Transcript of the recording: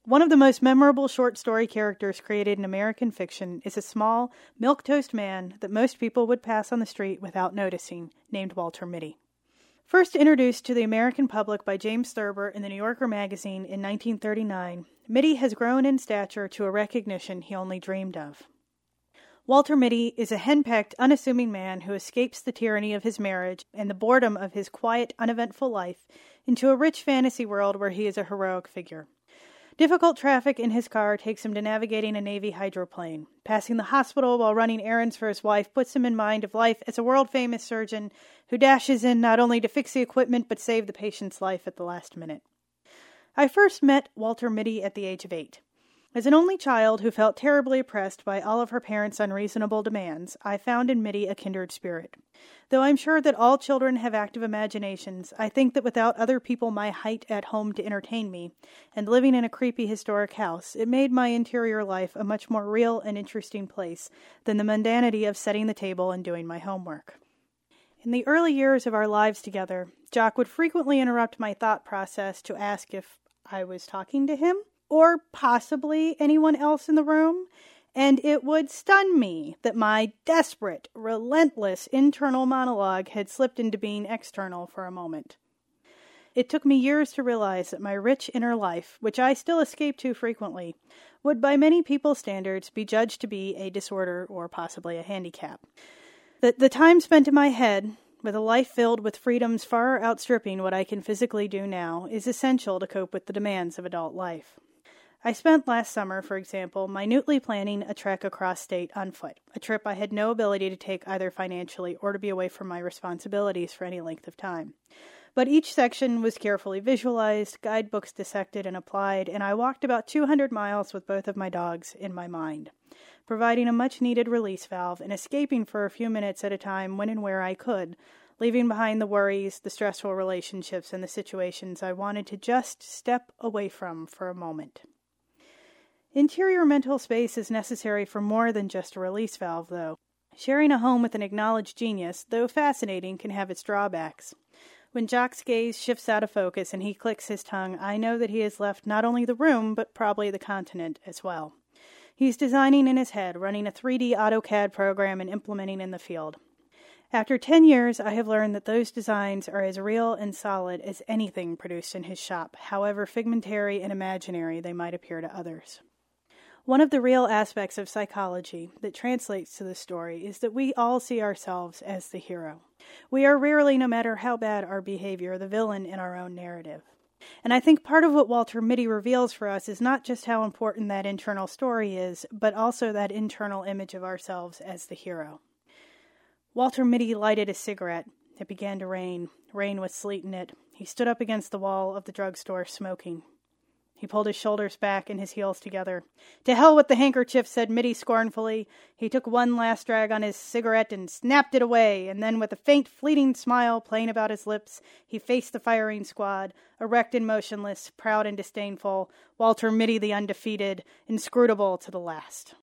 One of the most memorable short story characters created in American fiction is a small, milquetoast man that most people would pass on the street without noticing, named Walter Mitty. First introduced to the American public by James Thurber in the New Yorker magazine in 1939, Mitty has grown in stature to a recognition he only dreamed of. Walter Mitty is a henpecked, unassuming man who escapes the tyranny of his marriage and the boredom of his quiet, uneventful life into a rich fantasy world where he is a heroic figure. Difficult traffic in his car takes him to navigating a Navy hydroplane. Passing the hospital while running errands for his wife puts him in mind of life as a world-famous surgeon who dashes in not only to fix the equipment but save the patient's life at the last minute. I first met Walter Mitty at the age of 8. As an only child who felt terribly oppressed by all of her parents' unreasonable demands, I found in Mitty a kindred spirit. Though I'm sure that all children have active imaginations, I think that without other people my height at home to entertain me, and living in a creepy historic house, it made my interior life a much more real and interesting place than the mundanity of setting the table and doing my homework. In the early years of our lives together, Jock would frequently interrupt my thought process to ask if I was talking to him, or possibly anyone else in the room, and it would stun me that my desperate, relentless internal monologue had slipped into being external for a moment. It took me years to realize that my rich inner life, which I still escape to frequently, would by many people's standards be judged to be a disorder or possibly a handicap. That the time spent in my head, with a life filled with freedoms far outstripping what I can physically do now, is essential to cope with the demands of adult life. I spent last summer, for example, minutely planning a trek across state on foot, a trip I had no ability to take either financially or to be away from my responsibilities for any length of time. But each section was carefully visualized, guidebooks dissected and applied, and I walked about 200 miles with both of my dogs in my mind, providing a much-needed release valve and escaping for a few minutes at a time when and where I could, leaving behind the worries, the stressful relationships, and the situations I wanted to just step away from for a moment. Interior mental space is necessary for more than just a release valve, though. Sharing a home with an acknowledged genius, though fascinating, can have its drawbacks. When Jock's gaze shifts out of focus and he clicks his tongue, I know that he has left not only the room, but probably the continent as well. He's designing in his head, running a 3D AutoCAD program and implementing in the field. After 10 years, I have learned that those designs are as real and solid as anything produced in his shop, however figmentary and imaginary they might appear to others. One of the real aspects of psychology that translates to the story is that we all see ourselves as the hero. We are rarely, no matter how bad our behavior, the villain in our own narrative. And I think part of what Walter Mitty reveals for us is not just how important that internal story is, but also that internal image of ourselves as the hero. Walter Mitty lighted a cigarette. It began to rain. Rain with sleet in it. He stood up against the wall of the drugstore, smoking. He pulled his shoulders back and his heels together. "To hell with the handkerchief," said Mitty scornfully. He took one last drag on his cigarette and snapped it away, and then with a faint, fleeting smile playing about his lips, he faced the firing squad, erect and motionless, proud and disdainful, Walter Mitty the undefeated, inscrutable to the last.